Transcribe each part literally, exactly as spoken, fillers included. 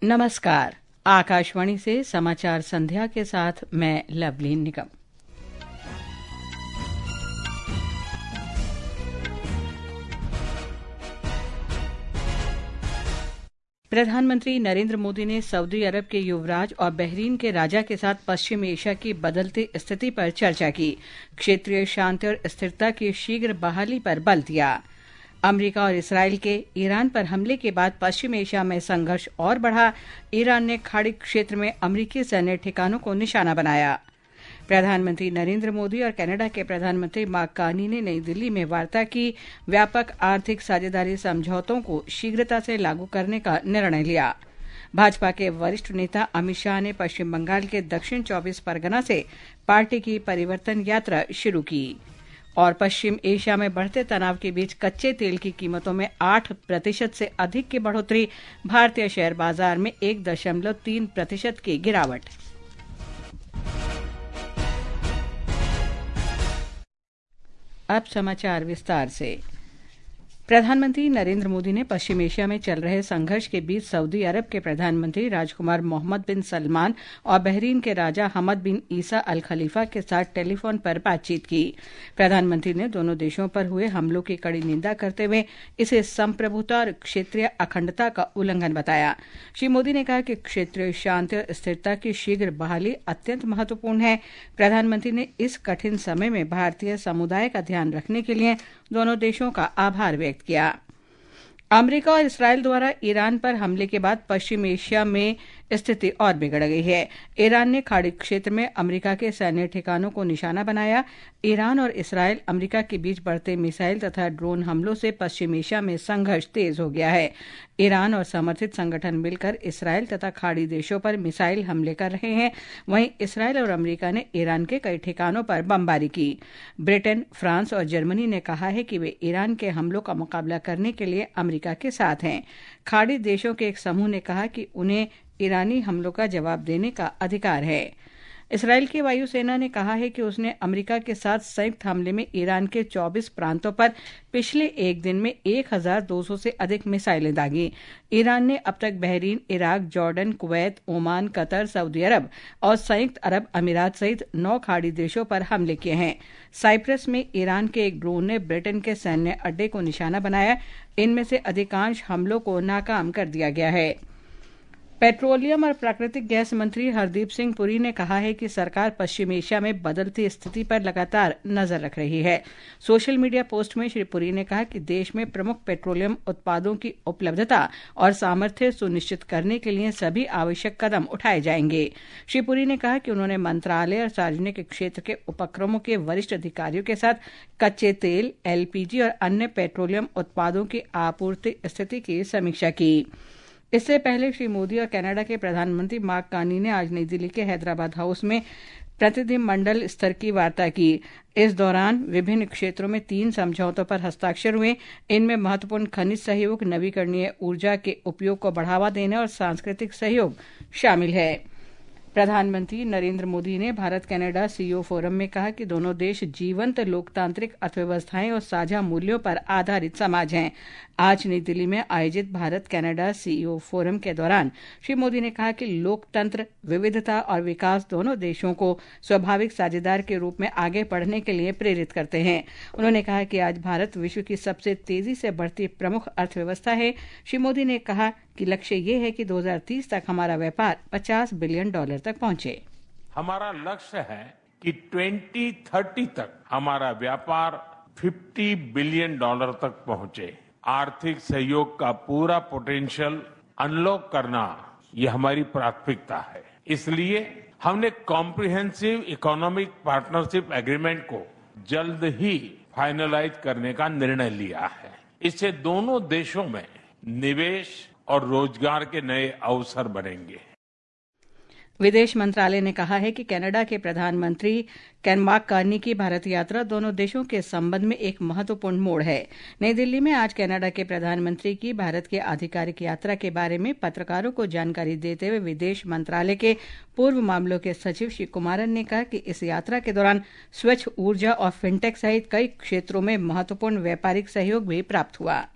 नमस्कार। आकाशवाणी से समाचार संध्या के साथ मैं लवलीन निगम। प्रधानमंत्री नरेंद्र मोदी ने सऊदी अरब के युवराज और बहरीन के राजा के साथ पश्चिम एशिया की बदलती स्थिति पर चर्चा की। क्षेत्रीय शांति और स्थिरता की शीघ्र बहाली पर बल दिया। अमेरिका और इसराइल के ईरान पर हमले के बाद पश्चिम एशिया में संघर्ष और बढ़ा। ईरान ने खाड़ी क्षेत्र में अमेरिकी सैन्य ठिकानों को निशाना बनाया। प्रधानमंत्री नरेंद्र मोदी और कनाडा के प्रधानमंत्री मार्क कार्नी ने नई दिल्ली में वार्ता की। व्यापक आर्थिक साझेदारी समझौतों को शीघ्रता से लागू करने का निर्णय लिया। भाजपा के वरिष्ठ नेता अमित शाह ने पश्चिम बंगाल के दक्षिण चौबीस परगना से पार्टी की परिवर्तन यात्रा शुरू की। और पश्चिम एशिया में बढ़ते तनाव के बीच कच्चे तेल की कीमतों में आठ प्रतिशत से अधिक की बढ़ोतरी। भारतीय शेयर बाजार में एक दशमलव तीन प्रतिशत की गिरावट। अब समाचार विस्तार से। प्रधानमंत्री नरेंद्र मोदी ने पश्चिम एशिया में चल रहे संघर्ष के बीच सऊदी अरब के प्रधानमंत्री राजकुमार मोहम्मद बिन सलमान और बहरीन के राजा हमद बिन ईसा अल खलीफा के साथ टेलीफोन पर बातचीत की। प्रधानमंत्री ने दोनों देशों पर हुए हमलों की कड़ी निंदा करते हुए इसे संप्रभुता और क्षेत्रीय अखंडता का उल्लंघन बताया। श्री मोदी ने कहा कि क्षेत्रीय शांति और स्थिरता की शीघ्र बहाली अत्यंत महत्वपूर्ण है। प्रधानमंत्री ने इस कठिन समय में भारतीय समुदाय का ध्यान रखने के लिए दोनों देशों का आभार व्यक्त किया। अमेरिका और इसराइल द्वारा ईरान पर हमले के बाद पश्चिम एशिया में स्थिति और बिगड़ गई है। ईरान ने खाड़ी क्षेत्र में अमेरिका के सैन्य ठिकानों को निशाना बनाया। ईरान और इसराइल अमेरिका के बीच बढ़ते मिसाइल तथा ड्रोन हमलों से पश्चिम एशिया में संघर्ष तेज हो गया है। ईरान और समर्थित संगठन मिलकर इसराइल तथा खाड़ी देशों पर मिसाइल हमले कर रहे हैं। वहीं इसराइल और अमेरिका ने ईरान के कई ठिकानों पर बमबारी की। ब्रिटेन, फ्रांस और जर्मनी ने कहा है कि वे ईरान के हमलों का मुकाबला करने के लिए अमेरिका के साथ हैं। खाड़ी देशों के एक समूह ने कहा कि उन्हें ईरानी हमलों का जवाब देने का अधिकार है। इसराइल की वायुसेना ने कहा है कि उसने अमेरिका के साथ संयुक्त हमले में ईरान के चौबीस प्रांतों पर पिछले एक दिन में एक हज़ार दो सौ से अधिक मिसाइलें दागी। ईरान ने अब तक Bahrain, Iraq, Jordan, Kuwait, Oman, Qatar, Saudi Arab और संयुक्त अरब अमीरात सहित नौ खाड़ी देशों पर हमले किए हैं। साइप्रस में ईरान के एक ड्रोन ने ब्रिटेन के सैन्य अड्डे को निशाना बनाया। इनमें से अधिकांश हमलों को नाकाम कर दिया गया है। पेट्रोलियम और प्राकृतिक गैस मंत्री हरदीप सिंह पुरी ने कहा है कि सरकार पश्चिम एशिया में बदलती स्थिति पर लगातार नजर रख रही है। सोशल मीडिया पोस्ट में श्री पुरी ने कहा कि देश में प्रमुख पेट्रोलियम उत्पादों की उपलब्धता और सामर्थ्य सुनिश्चित करने के लिए सभी आवश्यक कदम उठाए जाएंगे। श्री पुरी ने कहा कि उन्होंने मंत्रालय और सार्वजनिक क्षेत्र के उपक्रमों के वरिष्ठ अधिकारियों के साथ कच्चे तेल, एलपीजी और अन्य पेट्रोलियम उत्पादों की आपूर्ति स्थिति की समीक्षा की। इससे पहले श्री मोदी और कनाडा के प्रधानमंत्री मार्क कार्नी ने आज नई दिल्ली के हैदराबाद हाउस में प्रतिनिधिमंडल स्तर की वार्ता की। इस दौरान विभिन्न क्षेत्रों में तीन समझौतों पर हस्ताक्षर हुए। इनमें महत्वपूर्ण खनिज सहयोग, नवीकरणीय ऊर्जा के उपयोग को बढ़ावा देना और सांस्कृतिक सहयोग शामिल है। प्रधानमंत्री नरेंद्र मोदी ने भारत कनाडा सीईओ फोरम में कहा कि दोनों देश जीवंत लोकतांत्रिक अर्थव्यवस्थाएं और साझा मूल्यों पर आधारित समाज हैं। आज नई दिल्ली में आयोजित भारत कनाडा सीईओ फोरम के दौरान श्री मोदी ने कहा कि लोकतंत्र, विविधता और विकास दोनों देशों को स्वाभाविक साझेदार के रूप में आगे बढ़ने के लिए प्रेरित करते हैं। उन्होंने कहा कि आज भारत विश्व की सबसे तेजी से बढ़ती प्रमुख अर्थव्यवस्था है। श्री मोदी ने कहा कि लक्ष्य ये है कि दो हज़ार तीस तक हमारा व्यापार पचास बिलियन डॉलर तक पहुंचे। हमारा लक्ष्य है कि दो हज़ार तीस तक हमारा व्यापार पचास बिलियन डॉलर तक पहुंचे। आर्थिक सहयोग का पूरा पोटेंशियल अनलॉक करना ये हमारी प्राथमिकता है। इसलिए हमने कॉम्प्रिहेंसिव इकोनॉमिक पार्टनरशिप एग्रीमेंट को जल्द ही फाइनलाइज करने का निर्णय लिया है। इससे दोनों देशों में निवेश और रोजगार के नए अवसर बनेंगे। विदेश मंत्रालय ने कहा है कि कनाडा के प्रधानमंत्री मार्क कार्नी की भारत यात्रा दोनों देशों के संबंध में एक महत्वपूर्ण मोड़ है। नई दिल्ली में आज कनाडा के प्रधानमंत्री की भारत की आधिकारिक यात्रा के बारे में पत्रकारों को जानकारी देते हुए विदेश मंत्रालय के पूर्व मामलों के सचिव श्री कुमारन ने कहा कि इस यात्रा के दौरान स्वच्छ ऊर्जा और फिनटेक सहित कई क्षेत्रों में महत्वपूर्ण व्यापारिक सहयोग भी प्राप्त हुआ।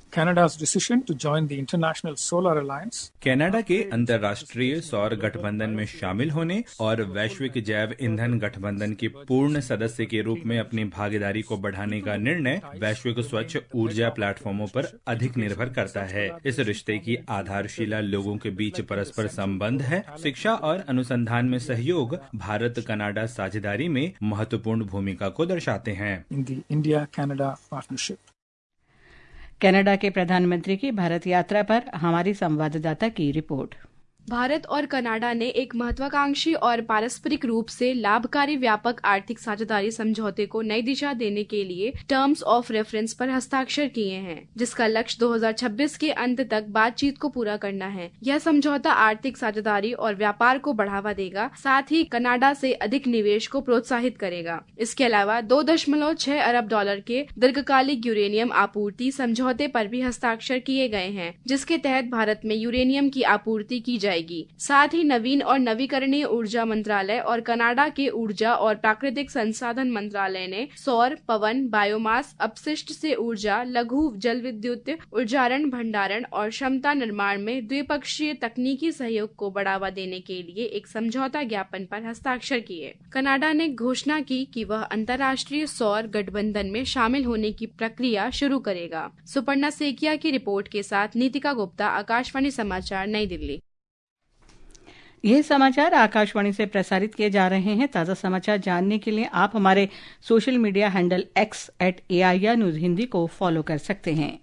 Canada's decision to join the International Solar Alliance. Canada के अंतर्राष्ट्रीय सौर गठबंधन में शामिल होने और वैश्विक जैव ईंधन गठबंधन के पूर्ण सदस्य के रूप में अपनी भागीदारी को बढ़ाने का निर्णय वैश्विक स्वच्छ ऊर्जा प्लेटफॉर्मों पर अधिक निर्भर करता है। इस रिश्ते की आधारशिला लोगों के बीच परस्पर संबंध है। शिक्षा और अनुसंधान में सहयोग भारत कनाडा साझेदारी में महत्वपूर्ण भूमिका को दर्शाते हैं। In the India-Canada partnership. Canada के प्रधानमंत्री की भारत यात्रा पर हमारी संवाददाता की रिपोर्ट। भारत और कनाडा ने एक महत्वाकांक्षी और पारस्परिक रूप से लाभकारी व्यापक आर्थिक साझेदारी समझौते को नई दिशा देने के लिए टर्म्स ऑफ रेफरेंस पर हस्ताक्षर किए हैं, जिसका लक्ष्य दो हज़ार छब्बीस के अंत तक बातचीत को पूरा करना है। यह समझौता आर्थिक साझेदारी और व्यापार को बढ़ावा देगा, साथ ही कनाडा से अधिक निवेश को प्रोत्साहित करेगा। इसके अलावा दो दशमलव छह अरब डॉलर के दीर्घकालिक यूरेनियम आपूर्ति समझौते पर भी हस्ताक्षर किए गए हैं, जिसके तहत भारत में यूरेनियम की आपूर्ति की जाएगी। साथ ही नवीन और नवीकरणीय ऊर्जा मंत्रालय और कनाडा के ऊर्जा और प्राकृतिक संसाधन मंत्रालय ने सौर, पवन, बायोमास, अपशिष्ट से ऊर्जा, लघु जल विद्युत, ऊर्जारण भंडारण और क्षमता निर्माण में द्विपक्षीय तकनीकी सहयोग को बढ़ावा देने के लिए एक समझौता ज्ञापन पर हस्ताक्षर किए। कनाडा ने घोषणा की कि वह अंतर्राष्ट्रीय सौर गठबंधन में शामिल होने की प्रक्रिया शुरू करेगा। सुपर्णा सेकिया की रिपोर्ट के साथ नीतिका गुप्ता, आकाशवाणी समाचार, नई दिल्ली। ये समाचार आकाशवाणी से प्रसारित किए जा रहे हैं। ताज़ा समाचार जानने के लिए आप हमारे social media handle X at AIR news Hindi को फॉलो कर सकते हैं।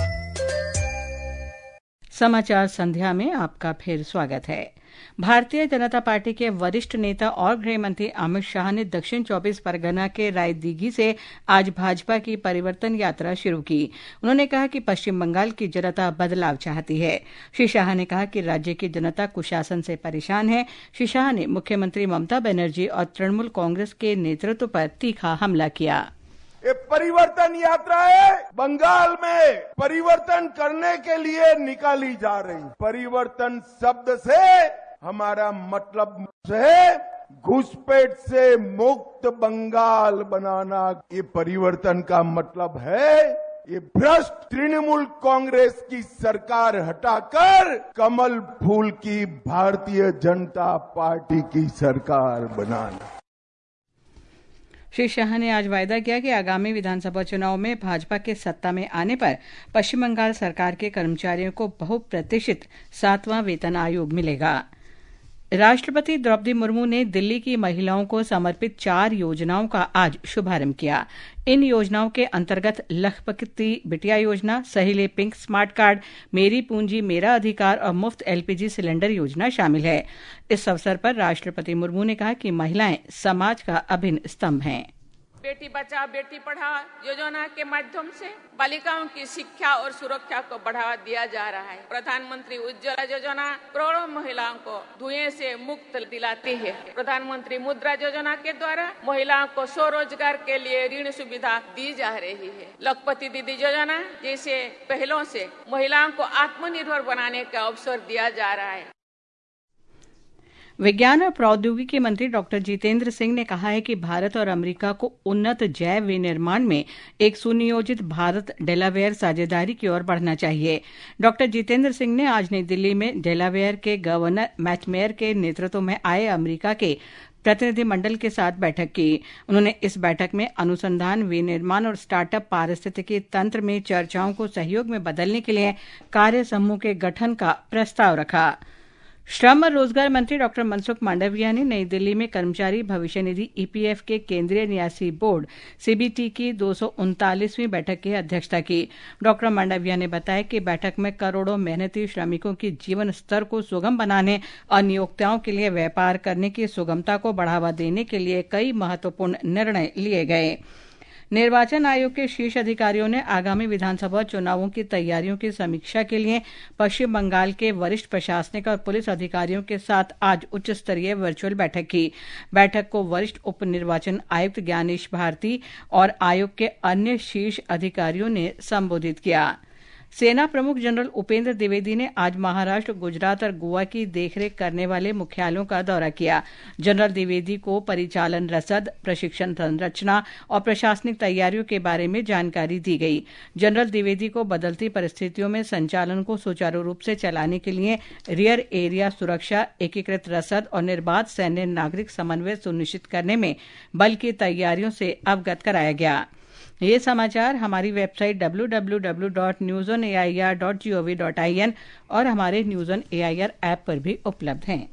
समाचार संध्या में आपका फिर स्वागत है। भारतीय जनता पार्टी के वरिष्ठ नेता और गृह मंत्री अमित शाह ने दक्षिण चौबीस परगना के रायदिघी से आज भाजपा की परिवर्तन यात्रा शुरू की। उन्होंने कहा कि पश्चिम बंगाल की जनता बदलाव चाहती है। श्री शाह ने कहा कि राज्य की जनता कुशासन से परेशान है। श्री शाह ने मुख्यमंत्री ममता बनर्जी और तृणमूल कांग्रेस के नेतृत्व पर तीखा हमला किया। ये परिवर्तन यात्रा है, बंगाल में परिवर्तन करने के लिए निकाली जा रही। परिवर्तन शब्द से हमारा मतलब है घुसपैठ से मुक्त बंगाल बनाना। ये परिवर्तन का मतलब है ये भ्रष्ट तृणमूल कांग्रेस की सरकार हटाकर कमल फूल की भारतीय जनता पार्टी की सरकार बनाना। श्री शाह ने आज वायदा किया कि आगामी विधानसभा चुनाव में भाजपा के सत्ता में आने पर पश्चिम बंगाल सरकार के कर्मचारियों को बहुप्रतिशत सातवां वेतन आयोग मिलेगा। राष्ट्रपति द्रौपदी मुर्मू ने दिल्ली की महिलाओं को समर्पित चार योजनाओं का आज शुभारंभ किया। इन योजनाओं के अंतर्गत लखपति बिटिया योजना, सहेली पिंक स्मार्ट कार्ड, मेरी पूंजी मेरा अधिकार और मुफ्त एलपीजी सिलेंडर योजना शामिल है। इस अवसर पर राष्ट्रपति मुर्मू ने कहा कि महिलाएं समाज का अभिन्न स्तंभ हैं। बेटी बचाओ बेटी पढ़ाओ योजना के माध्यम से बालिकाओं की शिक्षा और सुरक्षा को बढ़ावा दिया जा रहा है। प्रधानमंत्री उज्ज्वला योजना करोड़ों महिलाओं को धुएं से मुक्त दिलाती है। प्रधानमंत्री मुद्रा योजना के द्वारा महिलाओं को स्वरोजगार के लिए ऋण सुविधा दी जा रही है। लखपति दीदी योजना जैसे पहलों से महिलाओं को आत्मनिर्भर बनाने का अवसर दिया जा रहा है। विज्ञान और प्रौद्योगिकी मंत्री डॉक्टर जितेंद्र सिंह ने कहा है कि भारत और अमेरिका को उन्नत जैव विनिर्माण में एक सुनियोजित भारत डेलावेयर साझेदारी की ओर बढ़ना चाहिए। डॉक्टर जितेंद्र सिंह ने आज नई दिल्ली में डेलावेयर के गवर्नर मैथमेयर के नेतृत्व में आए अमेरिका के प्रतिनिधिमंडल के साथ बैठक की। उन्होंने इस बैठक में अनुसंधान, विनिर्माण और स्टार्टअप पारिस्थितिकी तंत्र में चर्चाओं को सहयोग में बदलने के लिए कार्य समूह के गठन का प्रस्ताव रखा। श्रम और रोजगार मंत्री डॉक्टर मनसुख मांडविया ने नई दिल्ली में कर्मचारी भविष्य निधि ईपीएफ के केंद्रीय न्यासी बोर्ड सीबीटी की दो सौ उनतालीसवीं बैठक की अध्यक्षता की। डॉक्टर मांडविया ने बताया कि बैठक में करोड़ों मेहनती श्रमिकों की जीवन स्तर को सुगम बनाने और नियोक्ताओं के लिए व्यापार करने की सुगमता को बढ़ावा देने के लिए कई महत्वपूर्ण निर्णय लिए गए। निर्वाचन आयोग के शीर्ष अधिकारियों ने आगामी विधानसभा चुनावों की तैयारियों की समीक्षा के लिए पश्चिम बंगाल के वरिष्ठ प्रशासनिक और पुलिस अधिकारियों के साथ आज उच्च स्तरीय वर्चुअल बैठक की। बैठक को वरिष्ठ उप निर्वाचन आयुक्त ज्ञानेश भारती और आयोग के अन्य शीर्ष अधिकारियों ने संबोधित किया। सेना प्रमुख जनरल उपेंद्र द्विवेदी ने आज महाराष्ट्र, गुजरात और गोवा की देखरेख करने वाले मुख्यालयों का दौरा किया। जनरल द्विवेदी को परिचालन रसद, प्रशिक्षण संरचना और प्रशासनिक तैयारियों के बारे में जानकारी दी गई। जनरल द्विवेदी को बदलती परिस्थितियों में संचालन को सुचारू रूप से चलाने के लिए रियर एरिया सुरक्षा, एकीकृत रसद और निर्बाध सैन्य नागरिक समन्वय सुनिश्चित करने में बल की तैयारियों से अवगत कराया गया। ये समाचार हमारी website W W W dot news on A I R dot G O V dot I N और हमारे news on A I R app पर भी उपलब्ध हैं।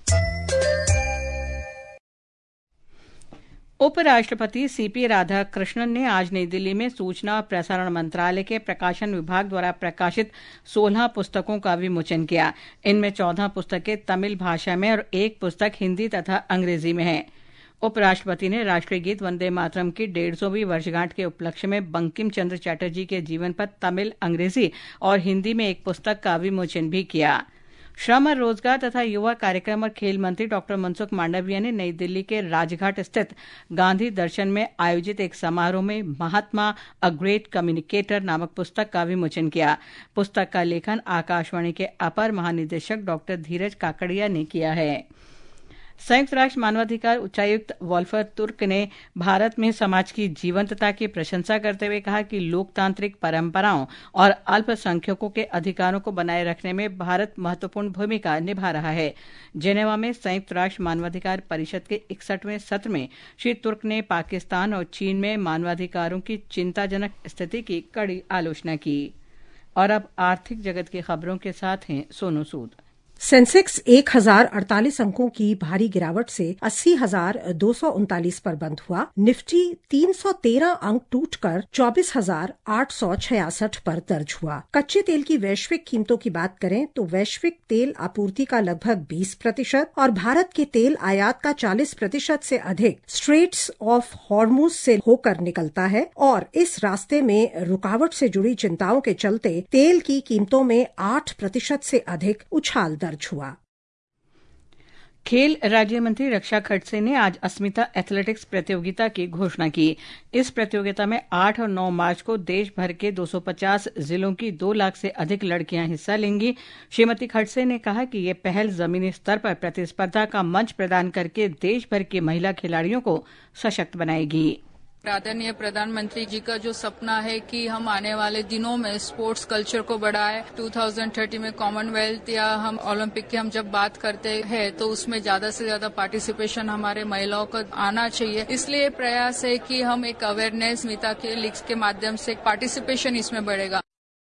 उपराष्ट्रपति सीपी राधाकृष्णन ने आज नई दिल्ली में सूचना और प्रसारण मंत्रालय के प्रकाशन विभाग द्वारा प्रकाशित सोलह पुस्तकों का विमोचन किया। इनमें चौदह पुस्तकें तमिल भाषा में और एक पुस्तक हिंदी तथा अंग्रेजी में है। उपराष्ट्रपति ने राष्ट्रीय गीत वंदे मातरम की डेढ़ सौवीं वर्षगांठ के उपलक्ष्य में बंकिम चंद्र चटर्जी के जीवन पर तमिल, अंग्रेजी और हिंदी में एक पुस्तक का विमोचन भी किया। श्रम और रोजगार तथा युवा कार्यक्रम और खेल मंत्री डॉक्टर मनसुख मांडविया ने नई दिल्ली के राजघाट स्थित गांधी दर्शन में आयोजित एक समारोह में महात्मा अ ग्रेट कम्युनिकेटर नामक पुस्तक का विमोचन किया। पुस्तक का लेखन आकाशवाणी के अपर महानिदेशक डॉक्टर धीरज काकड़िया ने किया है। संयुक्त राष्ट्र मानवाधिकार उच्चायुक्त वॉल्फर तुर्क ने भारत में समाज की जीवंतता की प्रशंसा करते हुए कहा कि लोकतांत्रिक परंपराओं और अल्पसंख्यकों के अधिकारों को बनाए रखने में भारत महत्वपूर्ण भूमिका निभा रहा है। जेनेवा में संयुक्त राष्ट्र मानवाधिकार परिषद के इकसठवें सत्र में श्री तुर्क ने पाकिस्तान और चीन में मानवाधिकारों की चिंताजनक स्थिति की कड़ी आलोचना की। और अब आर्थिक जगत की खबरों के साथ हैं सोनू सूद। सेंसेक्स एक हजार अड़तालीस अंकों की भारी गिरावट से अस्सी हजार दो सौ उनतालीस पर बंद हुआ। निफ्टी तीन सौ तेरह अंक टूटकर चौबीस हजार आठ सौ छियासठ पर दर्ज हुआ। कच्चे तेल की वैश्विक कीमतों की बात करें तो वैश्विक तेल आपूर्ति का लगभग बीस प्रतिशत और भारत के तेल आयात का चालीस प्रतिशत से अधिक स्ट्रेट्स ऑफ हॉर्मुज से होकर निकलता है और इस रास्ते में रुकावट से जुड़ी चिंताओं के चलते तेल की कीमतों में आठ प्रतिशत से अधिक उछाल दर्ज हुआ। खेल राज्य मंत्री रक्षा खड़से ने आज अस्मिता एथलेटिक्स प्रतियोगिता की घोषणा की। इस प्रतियोगिता में आठ और नौ मार्च को देश भर के दो सौ पचास जिलों की दो लाख से अधिक लड़कियां हिस्सा लेंगी। श्रीमती खड़से ने कहा कि ये पहल जमीनी स्तर पर प्रतिस्पर्धा का मंच प्रदान करके देश भर की महिला खिलाड़ियों को सशक्त बनाएगी। आदरणीय प्रधानमंत्री जी का जो सपना है कि हम आने वाले दिनों में स्पोर्ट्स कल्चर को बढ़ाएं, दो हज़ार तीस में कॉमनवेल्थ या हम ओलंपिक की हम जब बात करते हैं तो उसमें ज्यादा से ज्यादा पार्टिसिपेशन हमारे महिलाओं को आना चाहिए। इसलिए प्रयास है कि हम एक अवेयरनेस मिता के लीग्स के माध्यम से पार्टिसिपेशन इसमें बढ़ेगा।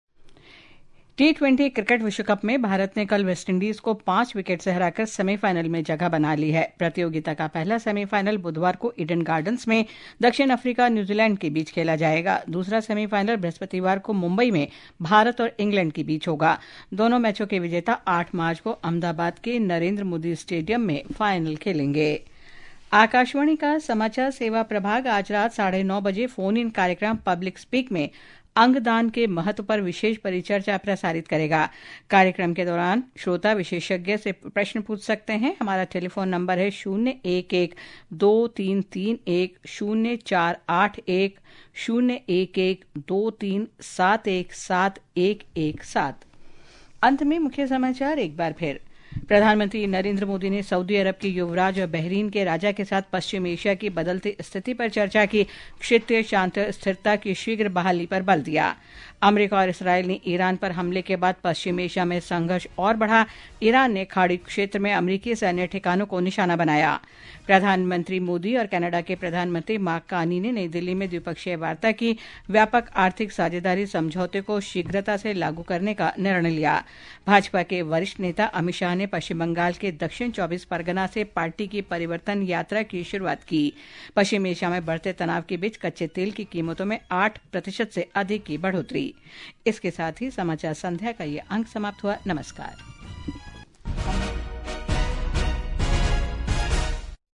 टी ट्वेंटी क्रिकेट विश्व कप में भारत ने कल वेस्टइंडीज को पांच विकेट से हराकर सेमीफाइनल में जगह बना ली है। प्रतियोगिता का पहला सेमीफाइनल बुधवार को ईडन गार्डन्स में दक्षिण अफ्रीका न्यूजीलैंड के बीच खेला जाएगा। दूसरा सेमीफाइनल बृहस्पतिवार को मुंबई में भारत और इंग्लैंड के बीच होगा। दोनों मैचों के विजेता आठ मार्च को अहमदाबाद के नरेंद्र मोदी स्टेडियम में फाइनल खेलेंगे। आकाशवाणी का समाचार सेवा प्रभाग आज रात साढ़े नौ बजे फोन इन कार्यक्रम पब्लिक स्पीक में अंगदान के महत्व पर विशेष परिचर्चा प्रसारित करेगा। कार्यक्रम के दौरान श्रोता विशेषज्ञ से प्रश्न पूछ सकते हैं। हमारा टेलीफोन नंबर है शून्य एक एक दो तीन तीन एक शून्य चार आठ एक शून्य एक एक दो तीन सात एक सात एक एक सात। अंत में मुख्य समाचार एक बार फिर। प्रधानमंत्री नरेंद्र मोदी ने सऊदी अरब के युवराज और बहरीन के राजा के साथ पश्चिम एशिया की बदलती स्थिति पर चर्चा की। क्षेत्रीय शांति स्थिरता की शीघ्र बहाली पर बल दिया। अमेरिका और इसराइल ने ईरान पर हमले के बाद पश्चिम एशिया में संघर्ष और बढ़ा। ईरान ने खाड़ी क्षेत्र में अमेरिकी सैन्य ठिकानों को निशाना बनाया। प्रधानमंत्री मोदी और कनाडा के प्रधानमंत्री मार्क कार्नी ने नई दिल्ली में द्विपक्षीय वार्ता की। व्यापक आर्थिक साझेदारी समझौते को शीघ्रता से लागू करने का निर्णय लिया। भाजपा के वरिष्ठ नेता अमित शाह ने पश्चिम बंगाल के दक्षिण चौबीस परगना से पार्टी की परिवर्तन यात्रा की शुरुआत की। पश्चिम एशिया में बढ़ते तनाव के बीच कच्चे तेल की कीमतों में आठ प्रतिशत से अधिक की बढ़ोतरी। इसके साथ ही समाचार संध्या का ये अंक समाप्त हुआ। नमस्कार।